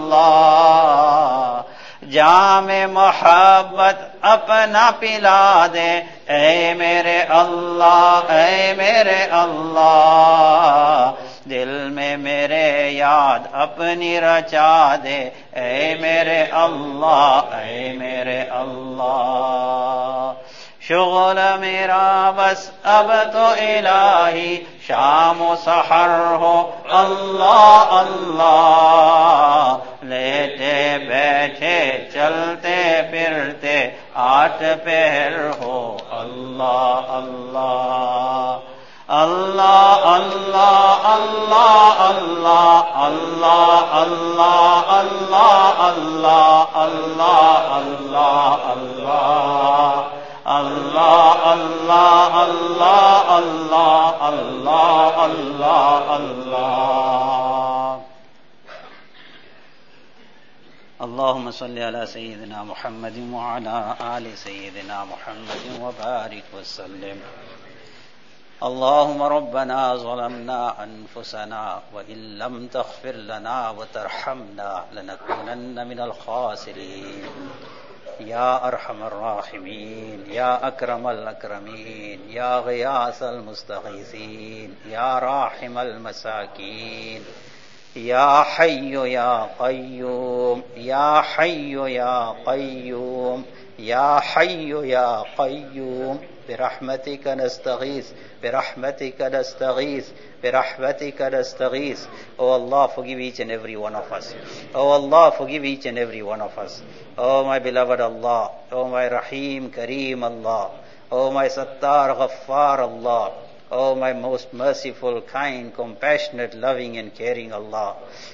اللہ، جام محبت اپنا پلا دے اے میرے اللہ، اے میرے اللہ، دل میں میرے یاد اپنی رچا دے اے میرے اللہ، اے میرے اللہ، شغل میرا بس اب تو الہی شام و سحر ہو اللہ اللہ، لیٹے بیٹھے چلتے پھرتے آٹھ پہر ہو اللہ اللہ، اللہ اللہ اللہ اللہ اللہ اللہ اللہ اللہ اللہ اللہ اللہ اللہ اللہ اللہ اللہ اللہ اللہ اللہ. اللهم صل على سيدنا محمد وعلى آل سيدنا محمد وبارك وسلم. اللهم ربنا ظلمنا أنفسنا وإن لم تغفر لنا وترحمنا لنكونن من الخاسرين. یا ارحم الراحمین، یا اکرم الاکرمین، یا غیاث المستغیثین، یا راحم المساکین، یا حی یا قیوم، یا حی یا قیوم، یا حی یا قیوم، برحمتک نستغیث، برحمتک نستغیث، برحمتک نستغیث. Oh Allah, forgive each and every one of us. Oh Allah, forgive each and every one of us. Oh my beloved Allah, oh my Rahim, Kareem Allah, oh my Sattar, Ghaffar Allah, oh my most merciful, kind, compassionate, loving and caring Allah.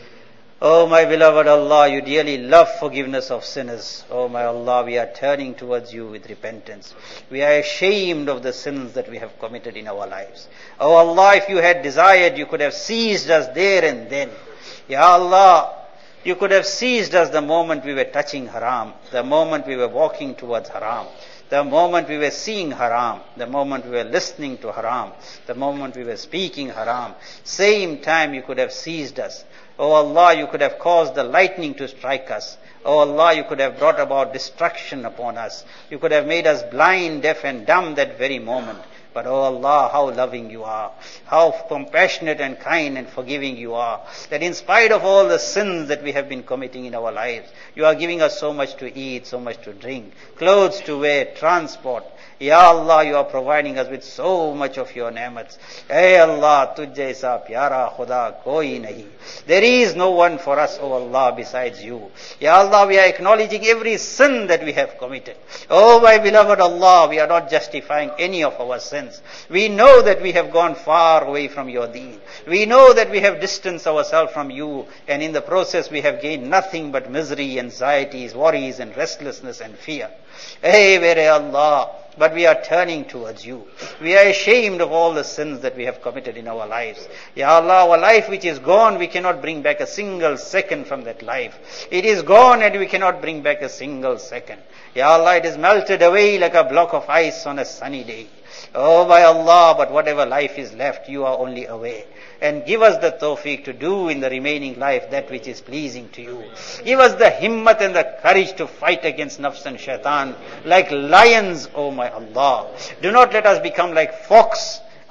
Oh my beloved Allah, you dearly love forgiveness of sinners. Oh my Allah, we are turning towards you with repentance. We are ashamed of the sins that we have committed in our lives. Oh Allah, if you had desired, you could have seized us there and then. Ya Allah, you could have seized us the moment we were touching haram, the moment we were walking towards haram, the moment we were seeing haram, the moment we were listening to haram, the moment we were speaking haram. Same time you could have seized us. Oh Allah, you could have caused the lightning to strike us. Oh Allah, you could have brought about destruction upon us. You could have made us blind, deaf and dumb that very moment. But oh Allah, how loving you are, how compassionate and kind and forgiving you are, that in spite of all the sins that we have been committing in our lives, you are giving us so much to eat, so much to drink, clothes to wear, transport. Ya Allah, you are providing us with so much of your ni'mats. Hey Allah, tujh jaisa pyara khuda koi nahi. There is no one for us, O Allah, besides you. Ya Allah, we are acknowledging every sin that we have committed. Oh my beloved Allah, we are not justifying any of our sins. We know that we have gone far away from your deen. We know that we have distanced ourselves from you, and in the process we have gained nothing but misery, anxieties, worries and restlessness and fear. Hey, Mere Allah, but we are turning towards you. We are ashamed of all the sins that we have committed in our lives. Ya Allah, our life which is gone, we cannot bring back a single second from that life. It is gone and we cannot bring back a single second. Ya Allah, it is melted away like a block of ice on a sunny day. Oh by Allah, but whatever life is left, you are only aware. And give us the tawfiq to do in the remaining life that which is pleasing to you. Give us the himmat and the courage to fight against nafs and shaitan like lions, oh my Allah. Do not let us become like fox,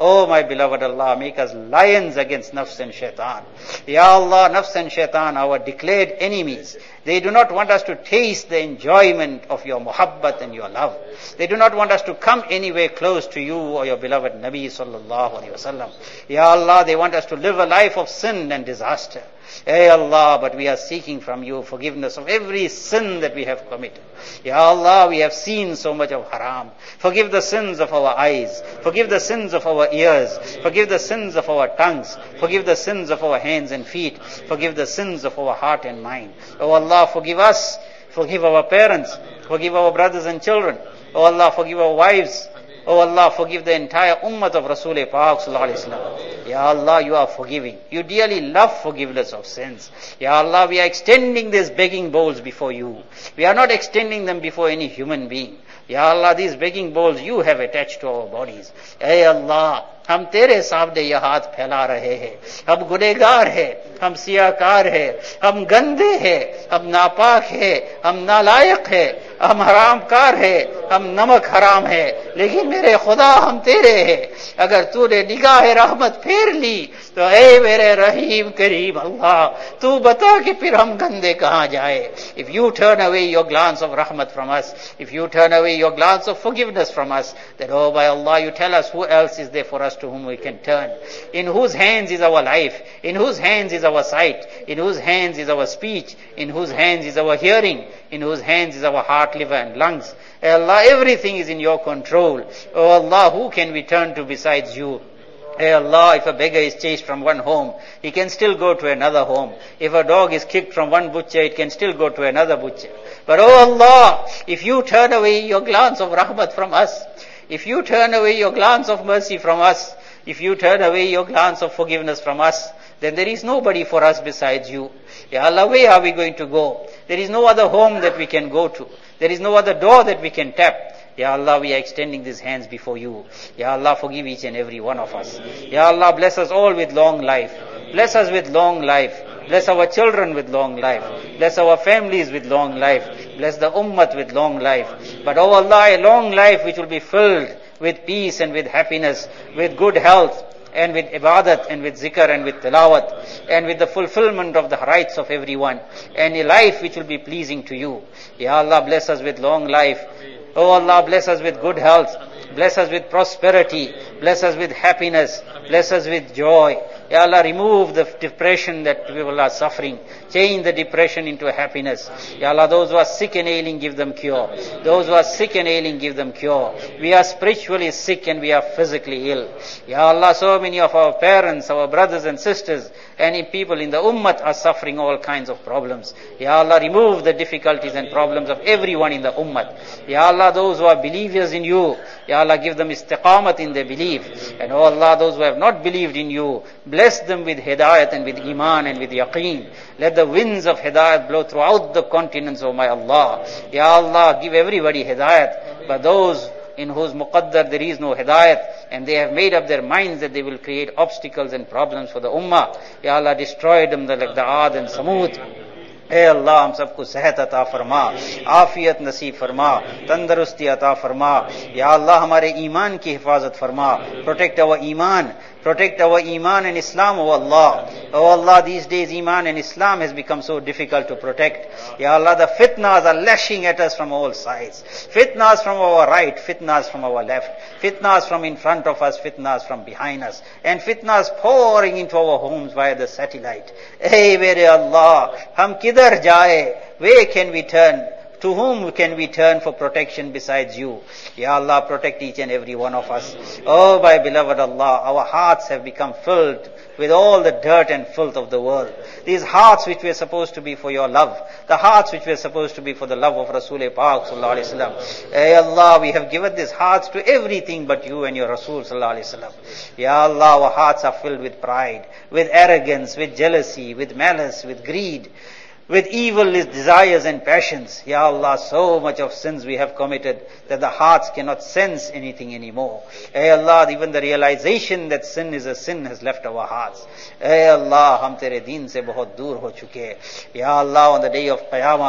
Oh my beloved Allah, make us lions against nafs and shaitan. Ya Allah, nafs and shaitan, our declared enemies. They do not want us to taste the enjoyment of your muhabbat and your love. They do not want us to come anywhere close to you or your beloved Nabi sallallahu alaihi wasallam. Ya Allah, they want us to live a life of sin and disaster. Hey Allah, but we are seeking from you forgiveness of every sin that we have committed. Ya Allah, we have seen so much of haram. Forgive the sins of our eyes. Forgive the sins of our ears. Forgive the sins of our tongues. Forgive the sins of our hands and feet. Forgive the sins of our heart and mind. Oh Allah, forgive us. Forgive our parents. Forgive our brothers and children. Oh Allah, forgive our wives. Oh Allah, forgive the entire ummah of Rasul Pak sallallahu alaihi wasallam. Ya Allah, you are forgiving. You dearly love forgiveness of sins. Ya Allah, we are extending these begging bowls before you. We are not extending them before any human being. Ya Allah, these begging bowls you have attached to our bodies. Hey Allah, हम तेरे सामने ये हाथ फैला रहे हैं. हम गुनहगार हैं, हम सियाकार हैं, हम गंदे हैं, हम नापाक हैं, हम नालायक हैं, हम हरामकार हैं, हम नमक हराम हैं. लेकिन मेरे खुदा, हम तेरे हैं. अगर तूने निगाह रहमत फेर ली तो ए मेरे रहीम करीम अल्लाह, तू बता कि फिर हम गंदे कहां जाए. If you turn away your glance of rahmat from us, if you turn away your glance of forgiveness from us, then oh by Allah, you tell us who else is there for us to whom we can turn. In whose hands is our life? In whose hands is our sight? In whose hands is our speech? In whose hands is our hearing? In whose hands is our heart, liver and lungs? Allah, everything is in your control. Oh Allah, who can we turn to besides you? Hey Allah, if a beggar is chased from one home, he can still go to another home. If a dog is kicked from one butcher, it can still go to another butcher. But oh Allah, if you turn away your glance of rahmat from us, if you turn away your glance of mercy from us, if you turn away your glance of forgiveness from us, then there is nobody for us besides you. Ya Allah, where are we going to go? There is no other home that we can go to. There is no other door that we can tap. Ya Allah, we are extending these hands before you. Ya Allah, forgive each and every one of us. Ya Allah, bless us all with long life. Bless us with long life. Bless our children with long life. Bless our families with long life. Bless the ummah with long life. But oh Allah, a long life which will be filled with peace and with happiness, with good health, and with ibadat, and with zikr, and with tilawat, and with the fulfillment of the rights of everyone, and a life which will be pleasing to you. Ya Allah, bless us with long life. Oh Allah, bless us with good health. Bless us with prosperity. Bless us with happiness. Bless us with joy. Ya Allah, remove the depression that people are suffering. Change the depression into happiness. Ya Allah, those who are sick and ailing, give them cure. Those who are sick and ailing, give them cure. We are spiritually sick and we are physically ill. Ya Allah, so many of our parents, our brothers and sisters, and people in the ummah are suffering all kinds of problems. Ya Allah, remove the difficulties and problems of everyone in the ummah. Ya Allah, those who are believers in you, Ya Allah, give them istiqamat in their belief. And oh Allah, those who have not believed in you, bless them with hidayat and with iman and with yaqeen. Let the winds of hidayat blow throughout the continents, oh my Allah. Ya Allah, give everybody hidayat. But those in whose muqaddar there is no hidayat, and they have made up their minds that they will create obstacles and problems for the ummah, Ya Allah, destroy them like the Aad and Samud. اے اللہ ہم سب کو صحت عطا فرما, عافیت نصیب فرما, تندرستی عطا فرما. یا اللہ ہمارے ایمان کی حفاظت فرما. Protect our iman. Protect our iman and Islam, oh Allah. Oh Allah, these days iman and Islam has become so difficult to protect. Ya Allah, the fitnas are lashing at us from all sides. Fitnas from our right, fitnas from our left, fitnas from in front of us, fitnas from behind us, and fitnas pouring into our homes via the satellite. Hey, mere Allah, hum kidhar jaye? Where can we turn? To whom can we turn for protection besides you? Ya Allah, protect each and every one of us. Oh, my beloved Allah, our hearts have become filled with all the dirt and filth of the world. These hearts which were supposed to be for your love, the hearts which were supposed to be for the love of Rasul Pak sallallahu alaihi wasallam. Hey Allah, we have given these hearts to everything but you and your Rasul sallallahu alaihi wasallam. Ya Allah, our hearts are filled with pride, with arrogance, with jealousy, with malice, with greed, with evil desires and passions. Ya Allah, so much of sins we have committed that the hearts cannot sense anything anymore. Hey Allah, even the realization that sin is a sin has left our hearts. Hey Allah, hum tere deen se bahut dur ho chuke. Ya Allah, on the day of Qiyamah,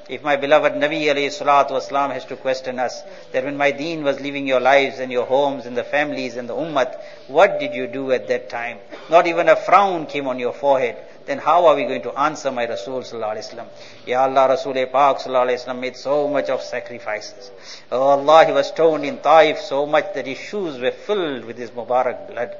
if my beloved Nabi alayhi salatu wasalam has to question us, that when my deen was living your lives and your homes and the families and the ummat, what did you do at that time? Not even a frown came on your forehead. Then how are we going to answer my Rasul sallallahu alaihi wasallam? Ya Allah, Rasul Pak sallallahu alaihi wasallam made so much of sacrifices. Oh Allah, he was stoned in Taif so much that his shoes were filled with his Mubarak blood.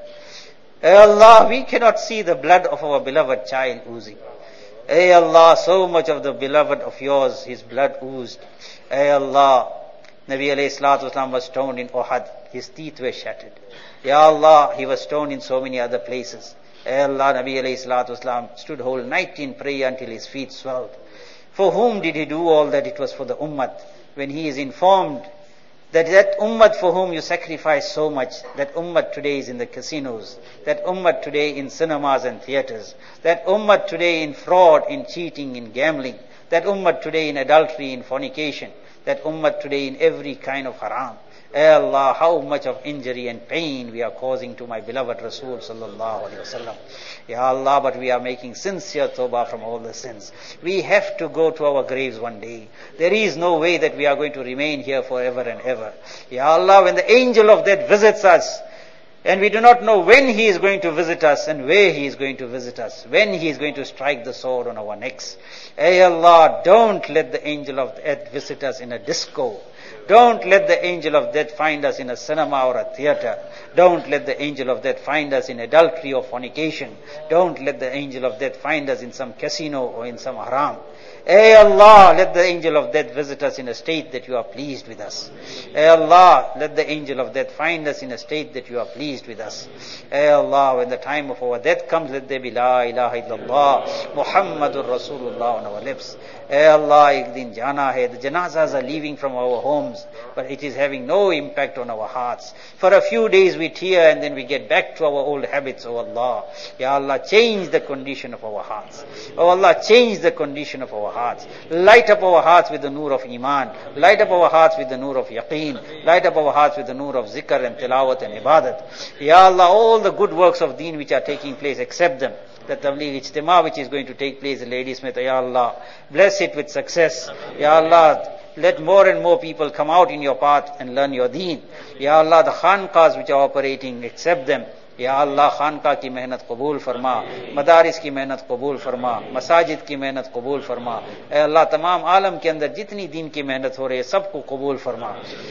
Oh Allah, we cannot see the blood of our beloved child oozing. Ey Allah, so much of the beloved of yours, his blood oozed. Ey Allah, Nabi alayhi salatu wasalam was stoned in Uhud, his teeth were shattered. Ya Allah, he was stoned in so many other places. Ey Allah, Nabi alayhi salatu wasalam stood whole night in prayer until his feet swelled. For whom did he do all that? It was for the ummat. When he is informed that that ummat for whom you sacrifice so much, that ummat today is in the casinos, that ummat today in cinemas and theaters, that ummat today in fraud, in cheating, in gambling, that ummat today in adultery, in fornication, that ummat today in every kind of haram. Eh Allah, how much of injury and pain we are causing to my beloved Rasul sallallahu alaihi wasallam. Ya Allah, but we are making sincere tawbah from all the sins. We have to go to our graves one day. There is no way that we are going to remain here forever and ever. Ya Allah, when the angel of death visits us, and we do not know when he is going to visit us and where he is going to visit us, when he is going to strike the sword on our necks. Eh Allah, don't let the angel of death visit us in a disco. Don't let the angel of death find us in a cinema or a theater. Don't let the angel of death find us in adultery or fornication. Don't let the angel of death find us in some casino or in some haram. Ey Allah, let the angel of death visit us in a state that you are pleased with us. Ey Allah, let the angel of death find us in a state that you are pleased with us. Ey Allah, when the time of our death comes, let there be La ilaha illallah, Muhammadur Rasulullah on our lips. Ey Allah, ek din jana hai. The janazas are leaving from our homes, but it is having no impact on our hearts. For a few days we tear and then we get back to our old habits, oh Allah. Ya Allah, change the condition of our hearts. Oh Allah, change the condition of our hearts. Light up our hearts with the nur of Iman. Light up our hearts with the nur of Yaqeen. Light up our hearts with the nur of Zikr and Tilawat and Ibadat. Ya Allah, all the good works of deen which are taking place, accept them. The Tabligh Ijtima which is going to take place in Ladysmith, Ya Allah, bless it with success. Ya Allah, let more and more people come out in your path and learn your deen. Ya Allah, the khanqahs which are operating, accept them. Ya Allah, खानका की मेहनत कबूल फरमा, मदारिस की मेहनत कबूल फरमा, मसाजिद की मेहनत कबूल फरमा. ए अल्लाह, तमाम आलम के अंदर जितनी दीन की मेहनत हो रही है सबको कबूल फरमा.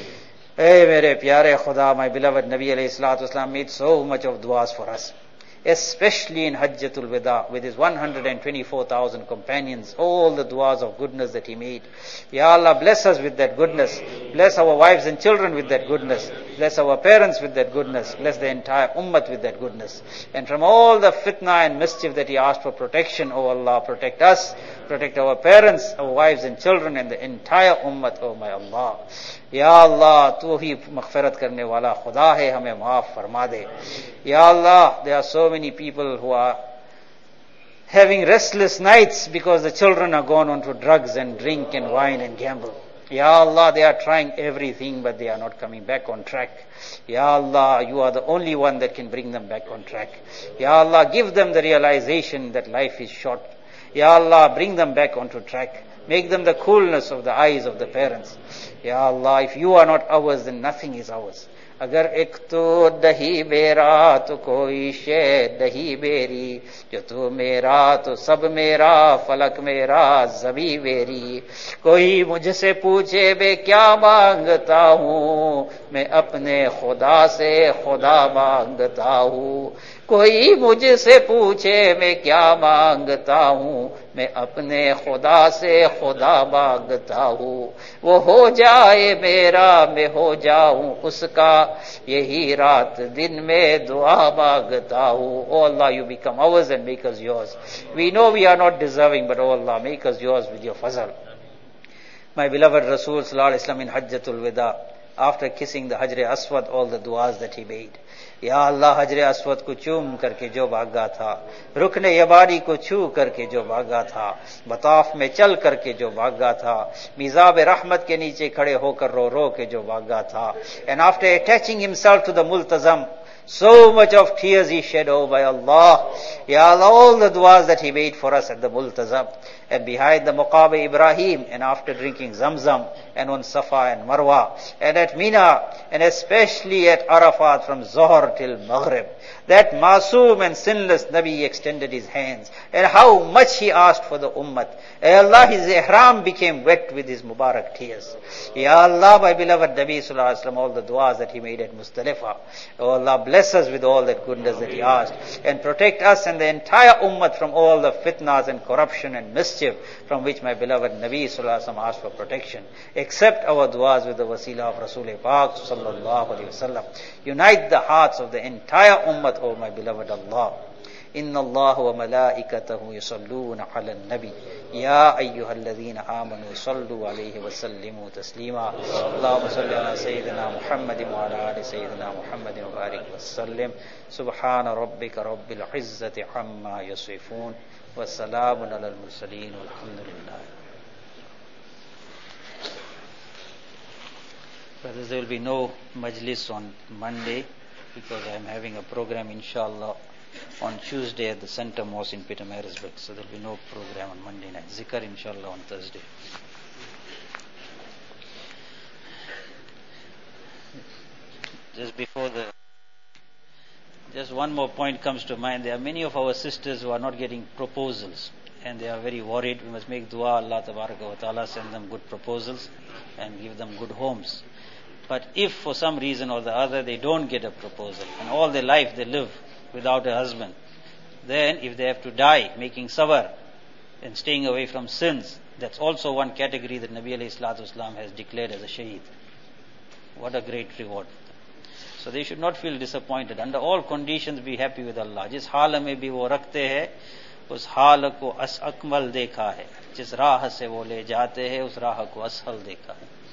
ए मेरे प्यारे खुदा, my beloved Nabi alayhi salatu wasalam made so much of duas for us, especially in Hajjatul Wada with his one hundred twenty-four thousand companions, all the duas of goodness that he made. Ya Allah, bless us with that goodness. Bless our wives and children with that goodness. Bless our parents with that goodness. Bless the entire ummah with that goodness. And from all the fitna and mischief that he asked for protection, O Allah, protect us, protect our parents, our wives and children, and the entire ummah, O my Allah. Ya Allah, tu hi maghfirat karne wala khuda hai, hame maaf farma de. Ya Allah, there are so many people who are having restless nights because the children are gone on to drugs and drink and wine and gamble. Ya Allah, they are trying everything but they are not coming back on track. Ya Allah, you are the only one that can bring them back on track. Ya Allah, give them the realization that life is short. Ya Allah, bring them back onto track. Make them the coolness of the eyes of the parents. Ya Allah, if you are not ours, then nothing is ours. अगर एक तो दही बेरा तो कोई शे दही berry, जो तू मेरा तो सब मेरा, फलक मेरा ज़बी बेरी. कोई मुझसे पूछे मैं क्या मांगता हूँ, मैं अपने खुदा से खुदा मांगता हूँ. कोई मुझसे पूछे मैं क्या मांगता हूँ, मैं अपने खुदा से खुदा मांगता हूँ. वो हो जाए मेरा, मैं हो जाऊं उसका, यही रात दिन में दुआ मांगता हूँ. Oh Allah, you become ours and make us yours. We know we are not deserving, but oh Allah, make us yours with your fazl. My beloved Rasul sallallahu alaihi wasallam in Hajjatul Wada, after kissing the Hajr Aswad, all the duas that he made. या अल्लाह हजरे Aswad को चूम करके जो भागा था, रुकने यबारी को छू करके जो भागा था, बताफ में चल करके जो भागा था, मिजाब रहमत के नीचे खड़े होकर रो रो के जो भागा था. And after attaching himself to the मुल्तजम, So much of tears he shed, oh by Allah. Ya Allah, all the du'as that he made for us at the Multazam, and behind the Maqam Ibrahim, and after drinking Zamzam, and on Safa and Marwa, and at Mina, and especially at Arafat from Zohar till Maghrib. That Masoom and sinless Nabi extended his hands, and how much he asked for the Ummah. Ya Allah, his ihram became wet with his Mubarak tears. Ya Allah, my beloved Nabi Sallallahu Alaihi Wasallam, all the du'as that he made at Muzdalifah. Oh Allah, bless us with all that goodness that he asked, and protect us and the entire Ummah from all the fitnas and corruption and mischief from which my beloved Nabi Sallallahu Alaihi Wasallam asked for protection. Accept our du'as with the wasila of Rasul Pak Sallallahu Alaihi Wasallam. Unite the hearts of the entire Ummah, O my beloved Allah. إن الله وملائكته يصلون على النبي يا أيها الذين آمنوا صلوا عليه وسلموا تسليما اللهم صل على سيدنا محمد وعلى آل سيدنا محمد وبارك وسلم سبحان ربك رب العزة عما يصفون والسلام على المرسلين والحمد لله. Brothers, there will be no majlis on Monday because I am having a program inshallah on Tuesday at the Center Mosque in Pietermaritzburg. So there will be no program on Monday night. Zikr inshallah on Thursday. Just before the, just one more point comes to mind. There are many of our sisters who are not getting proposals and they are very worried. We must make dua, Allah Tabaraka wa Ta'ala send them good proposals and give them good homes. But if for some reason or the other they don't get a proposal and all their life they live without a husband, then if they have to die making sabr and staying away from sins, that's also one category that Nabi alayhi salatu wasalam has declared as a shaheed. What a great reward. So they should not feel disappointed. Under all conditions be happy with Allah. Jis haal mein bhi wo rakhte hai, us haal ko as akmal dekha hai. Jis raah se wo le jaate hai, us raah ko ashal dekha hai.